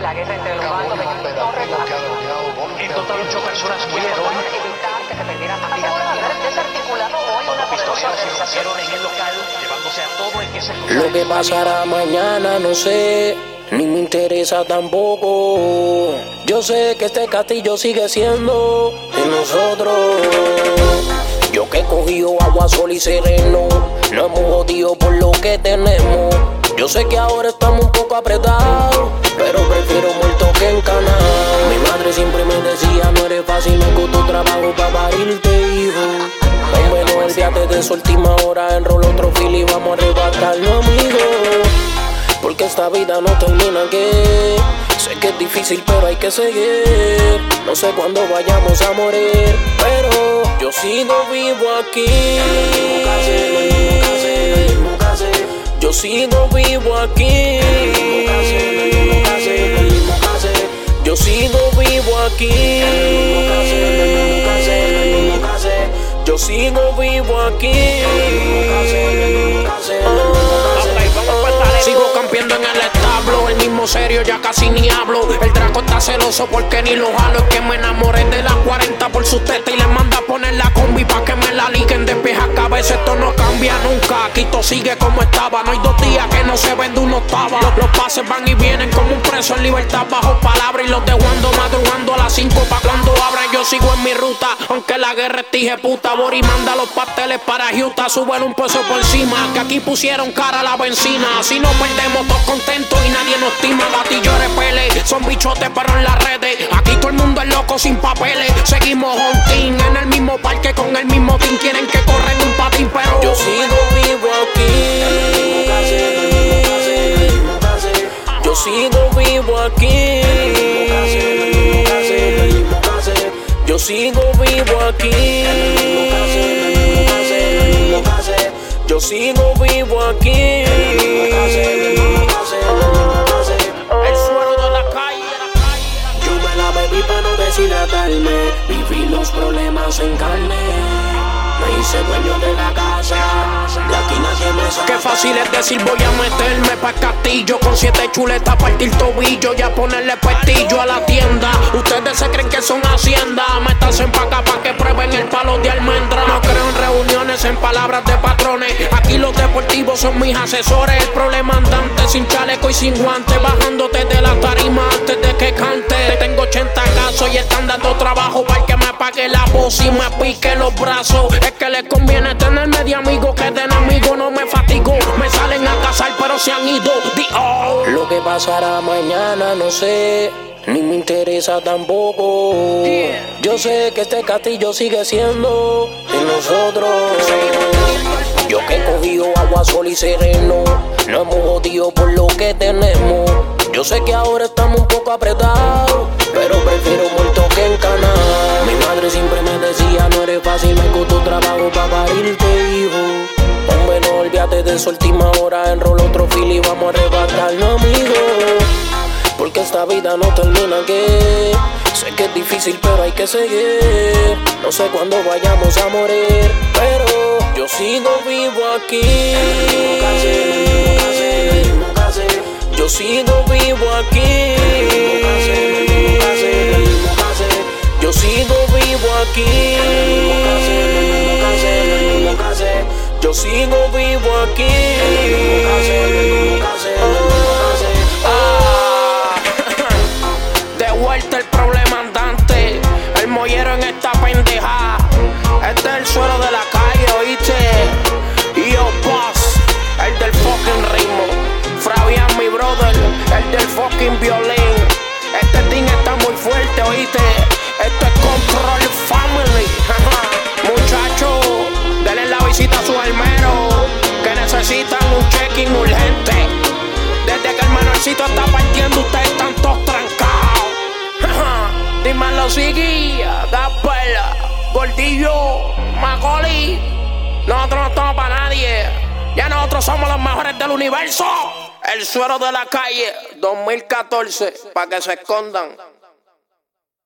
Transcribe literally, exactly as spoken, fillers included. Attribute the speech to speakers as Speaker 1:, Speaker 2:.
Speaker 1: la guerra entre los bandos de
Speaker 2: En total, ocho personas murieron
Speaker 1: evitar que se perdieran vidas. Desarticulado hoy
Speaker 2: cuando
Speaker 1: una
Speaker 2: pistoleros irrumpieron en el local, llevándose a todo el que se cruzara.
Speaker 3: Lo que pasará mañana no sé, ni me interesa tampoco. Yo sé que este castillo sigue siendo de nosotros. Yo que he cogido agua, sol y sereno, no hemos jodido por lo que tenemos. Yo sé que ahora estamos un poco apretados, pero prefiero muerto que encanado. Mi madre siempre me decía, no eres fácil, me costó trabajo para parirte, hijo. Hombre, no olvídate de su última hora, enrola otro fil y vamos a arrebatarlo, amigo. Porque esta vida no termina aquí. Sé que es difícil, pero hay que seguir. No sé cuándo vayamos a morir, pero yo sigo vivo aquí. Yo sigo vivo aquí. Yo sigo vivo aquí. Yo sigo vivo aquí. Sigo campeando en el establo, el mismo serio ya casi ni hablo. El Draco está celoso porque ni lo jalo. Es que me enamoré de las cuarenta por su teta y le manda a poner la combi pa' que me la liguen de pies a cabeza. Esto no cambia nunca, aquí todo sigue como estaba. No hay dos días que no se vende una octava. Los, los pases van y vienen como un preso en libertad bajo palabra. Y los dejo ando madrugando a las cinco pa' cuando abran. Yo sigo en mi ruta, aunque la guerra estige puta. Bori manda los pasteles para Utah, súbele un peso por encima, que aquí pusieron cara a la benzina. Así no perdemos todos contentos y nadie nos estima. Gatillo repele, son bichotes pero en las redes. Aquí todo el mundo es loco sin papeles. Seguimos hunting en el mismo parque con el mismo team. Quieren que corren un patín pero yo sigo vivo aquí. Yo sigo vivo aquí. Yo sigo vivo aquí. Yo sigo vivo aquí. El suero de la calle. Yo me la bebí para no deshidratarme. Viví los problemas en carne. Me hice dueño de la casa. De aquí nadie me saca. Qué fácil es decir voy a meterme pa' el castillo. Con siete chuletas partir tobillo y a ponerle pestillo a la tienda. Ustedes se creen que son hacienda. Métanse pa' acá pa' que prueben el palo de almendra. No creo en reuniones, en palabras de patrones. Aquí los deportivos son mis asesores. El problema andante sin chaleco y sin guantes. Bajándote de la tarima antes de que cante. Tengo ochenta casos y están dando trabajo para que me pague la voz y me pique los brazos. Es que les conviene tenerme de amigo que de enemigo. No me fatigo, me salen a cazar pero se han ido. Oh. Lo que pasará mañana no sé, ni me interesa tampoco. Yeah. Yo sé que este castillo sigue siendo de nosotros. Yo que he cogido agua, sol y sereno, no hemos jodido por lo que tenemos. Yo sé que ahora estamos un poco apretados, pero prefiero muerto que encanado. Mi madre siempre me decía, no eres fácil, me costó trabajo para parirte, hijo. Hombre, no olvídate de su última hora, enrola otro fil y vamos a arrebatarlo, amigo. Porque esta vida no termina aquí. Sé que es difícil, pero hay que seguir. No sé cuándo vayamos a morir, pero yo sigo vivo aquí. Yo sigo vivo aquí. Yo sigo vivo aquí. Yo sigo vivo aquí. De vuelta el problema andante, el mollero en esta pendeja. Este es el suelo de la calle, oíste. Y yo boss, el del fucking ritmo. Fabián, mi brother, el del fucking violín. Este team está muy fuerte, oíste. Esto es Control Family. Muchachos, denle la visita a su almero, que necesitan un check-in urgente. Desde que el Manuelcito está partiendo, ustedes están todos trancados. Dímelo, Sigui, Gaspela, Gordillo, Macoli. Nosotros no estamos para nadie. Ya nosotros somos los mejores del universo. El suero de la calle, dos mil catorce, pa' que se escondan.